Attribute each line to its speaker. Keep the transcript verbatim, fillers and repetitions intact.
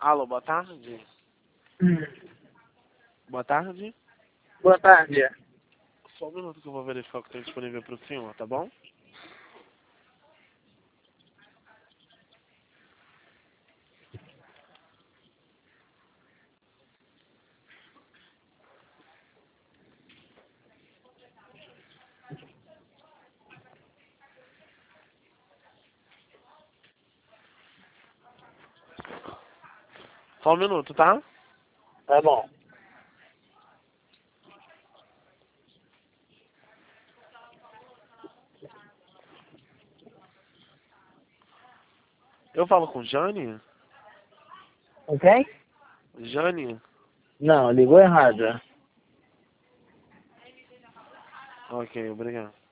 Speaker 1: Alô, boa tarde.
Speaker 2: Hum.
Speaker 1: Boa tarde.
Speaker 2: Boa tarde.
Speaker 1: Só um minuto que eu vou verificar o que tem disponível para o senhor, tá bom? Só um minuto, tá?
Speaker 2: Tá bom.
Speaker 1: Eu falo com Jane?
Speaker 2: Ok?
Speaker 1: Jane?
Speaker 2: Não, ligou errado.
Speaker 1: Ok, obrigado.